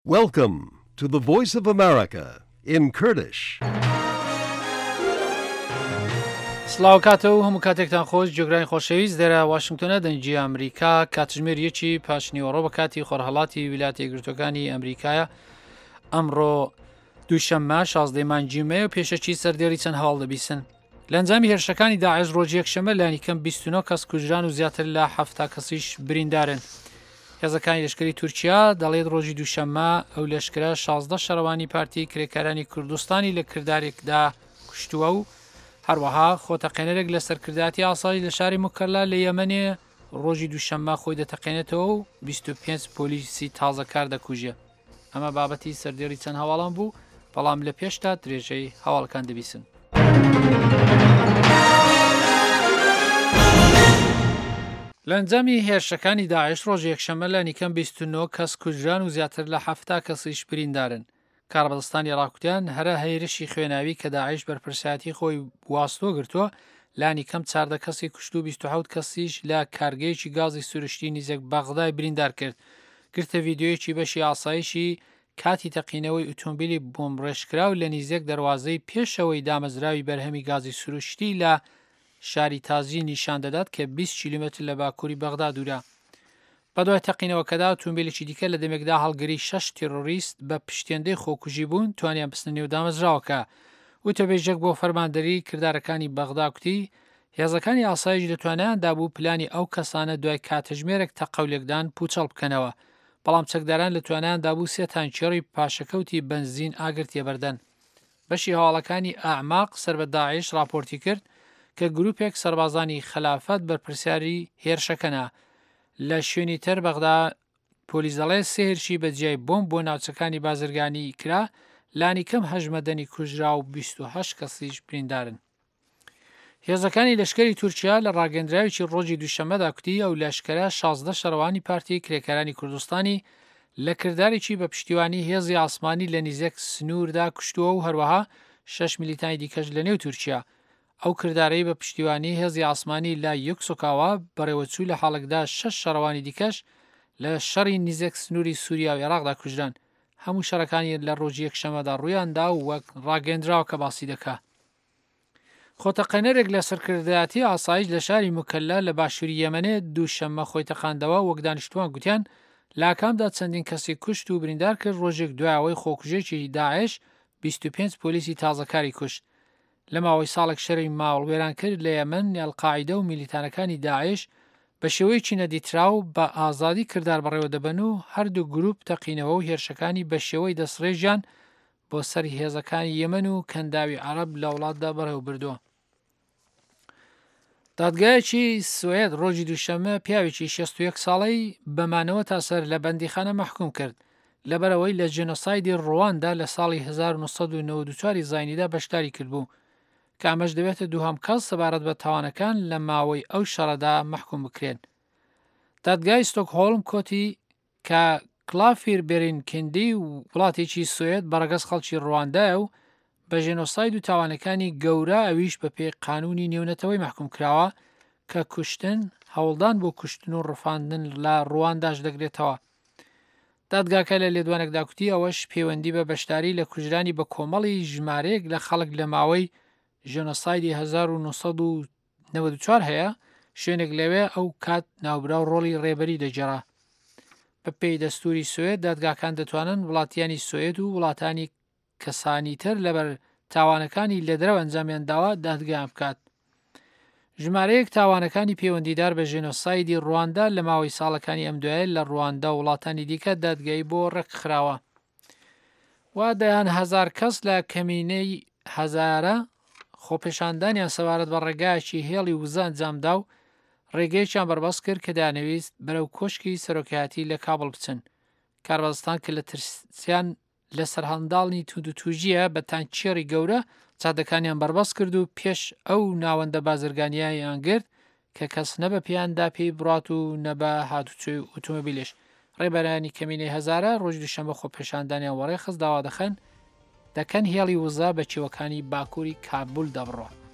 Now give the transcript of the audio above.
Welcome to the Voice of America in Kurdish. سلااو کاتەوە هەموو کاتێکتان خۆش جێگرانی خۆشەویست لێرە واشنگتۆنە دەنجی ئەمریکا کاتژمێر یەکی پاشنیوەڕۆ بە کاتی خۆرهەڵاتی ویلایەتە یەکگرتووەکانی ئەمریکایە ئەمڕۆ دووشەممە 16 مانگی مێ و پێشەکی سەردێڕی چەند هەواڵ دەبیستن. لە ئەنجامی هێرشەکانی داعش ڕۆژی یەکشەممە لایەنی کەم 29 کەس کوژران و زیاتر لە 70 کەسیش بریندارن. هێزەکانی لەشکری تورکیا دەڵێت ڕۆژی دووشەممە ئەو لەشکرە 16 شەڕەوانی پارتی کرێکارانی کوردستانی لە کردارێکدا کوشتووە و هەروەها خۆتەقێنەرێک لە سەرکرداتی ئاسایی لە شاری مکەلا لە یەمەنێ ڕۆژی دووشەممە خۆی دەتەقێنێتەوە و 25 پۆلیسی تازەکار دەکوژێ. ئەمە بابەتی سەردێڕی چەند هەواڵان بوو، بەڵام لە پێشتا درێژەی هەواڵەکان دەبیستن. لە ئەنجامی هێرشەکانی داعش ڕۆژی یەکشەممە لە نیکەم 29 کەس کوژران و زیاتر لە 70 کەسیش بریندارن. کاربەدەستانی عێراقوتیان هەرە هەیرشی خوێناوی کە داعش بەرپرسایەتی خۆی واستۆ گرتووە لانی کەم 14 کەسی کوشت و 27 کەسیش لە کارگەیەکی گازی سروشتی نزیک بەغدای بریندار کرد. گرتە ڤیدیۆیەکی بەشی ئاسایشی کاتی تەقینەوەی ئۆتۆمبیلی بۆمبڕێژکراو لە نزیک دەواازەی پێشەوەی دامەزراوی بەرهەمی گازی سروشتی لە شاری تازی نیشان دەدات کە 20 کیلومتر لە باکووری بەغدا دوورە. بەدوای تەقینەوەکەدا ئۆتۆمبیلێکی دیکە لە دەمێکدا هەڵگری 6 تێرۆریست بە پشتێندەی خۆکوژی بوون توانیان بستنە نێو دامەزراوەکە. وتەبێژەک بۆ فەرماندەری کردارەکانی بەغدا کوتی هێزەکانی ئاسایش دەتوانیاندا بوو پلانی ئەو کەسانە دوای کاتژمێرێک تەقەولێکدان پوچەڵ بکەنەوە، بەڵام چەکداران لە توانیاندا بوو 3 تانکێڕی پاشەکەوتی بنزین ئاگرتیە بەردەن. بەشی هەواڵەکانی ئاعماق سەر بە داعش راپۆرتی کرد کە گروپێک سەربازانی خلافەت بەرپرسیاری هێرشەکەنە. لە شوێنی تر بەغدا پۆلیس دەڵێ سێهرشی بەجیای بۆم بۆ ناوچەکانی بازرگانی کرا، لانی کەم هەژمەدەنی کوژرا و 28 کەسیش بریندارن. هێزەکانی لەشکری تورکیا لە ڕاگەندراوێکی ڕۆژی دووشەممەدا کوتی ئەو لەشکرە 16 شەڕەوانی پارتی کرێکارانی کوردستانی لە کردارێکی بە پشتیوانی هێزی ئاسمانی لە نزیک سنووردا کوشتووە و هەروەها 6 میلیتانی دیکەش لە نێو تورکیا. ئەو کردارەی بە پشتیوانی هێزی ئاسمانی لە یەکسۆکاوە بەڕێوەچوو لە حاڵکدا 6 شەڕەوانی دیکەش لە شەڕی نزیک سنووری سووریا و عێراقدا کوژران. هەموو شەڕەکانی لە ڕۆژی یەکشەممەدا ڕوویاندا و وەک ڕاگەندراوە کە باسی دەکا. خۆتەقێنەرێک لە سەرکردایەتی ئاسایش لە شاری مکەلا لە باشووری یەمەنێ دووشەممە خۆی تەقاندەوە وەک دانیشتوان گوتیان لاکامدا چەندین کەسی کوشت و بریندار کرد ڕۆژێک دوایەوەی خۆکوژێکی داعش 25 پۆلیسی تازەکاری کوشت. لە ماوەی ساڵێک شەڕی ماوەڵ وێران کرد لە یەمەن ئەڵقاعیدە و میلیتانەکانی داعش بە شێوەیەکی نەدیتراو بە ئازادی کردار بەڕێوە دەبن و هەردوو گروپ تەقینەوە و هێرشەکانی بە شێوەی دەسڕێژیان بۆ سەری هێزەکانی یەمەن و کەنداوی عەرەب لە وڵاتدا بەڕێوە بردووە. دادگایەکی سوێد ڕۆژی دووشەممە پیاوێکی 61 ساڵەی بەمانەوە تا سەر لە بەندیخانە مەحکوم کرد لەبەرەوەی لە جێنۆسایدی ڕواندا لە ساڵی 1994 زاینیدا بەشداری کردبوو کە ئەمەش دەبێتە دووهەم کەس سەبارەت بە تاوانەکان لە ماوەی ئەو شەڕەدا مەحکوم بکرێن. دادگای ستۆکهۆڵم کۆتی کە کلافیر بێرینکندی وڵاتێکی سوێد بەڕەگەز خەڵکی ڕواندایە و بە ژێنۆساید و تاوانەکانی گەورە ئەویش بە پێی قانونی نێونەتەوەی مەحکوم کراوە کە کوشتن هەوڵدان بۆ کوشتن و ڕفاندن لە ڕوانداش دەگرێتەوە. دادگاکە لە لێدوانێکدا کوتی ئەوەش پەیوەندی بە بەشداری لە کوژرانی بە کۆمەڵی ژمارەیەک لە خەڵک لە ماوەی ژێنۆسایدی 1994 هەیە، شوێنێک لەوێ ئەو کات ناوبراو ڕۆڵی ڕێبەری دەجێڕا. بە پێی دەستوری سوێد دادگاکان دەتوانن وڵاتیانی سوێد و وڵاتانی کەسانی تر لەبەر تاوانەکانی لە دەرەوە ئەنجامیان داوە دادگایان بکات. ژمارەیەک تاوانەکانی پەیوەندیدار بە ژێنۆسایدی ڕواندا لە ماوەی ساڵەکانی ئەم دوایە لە ڕواندا و وڵاتانی دیکە دادگایی بۆ ڕێکخراوە. وا دەیان هەزار کەس لە کەمینەی هەزارە خۆپێشاندانیان سەبارەت بە ڕێگایەکی هێڵی وزە ئەنجامدا و ڕێگەیەکیان بەربەست کرد کە دانەویست بەرەو کۆشکی سەرۆکایەتی لە کابڵ بچن. کاربەدەستان کە لە ترسیان لە سەرهەڵداڵنی تووجیە بە تانکێڕی گەورە چادەکانیان بەربەست کرد و پێش ئەو ناوەندە بازرگانیایان گرت کە کەس نە بە پیاندا پێی بڕات و نە بە هاتوچۆی ئۆتۆمۆبیلش. ڕێبەرانی کەمینەی هەزارە ڕۆژ دووشەممە خۆپێشاندانیان وەڕێخست داوا دەکەن هێڵی وزە بە چێوەکانی باکووری کابول دەبڕۆ.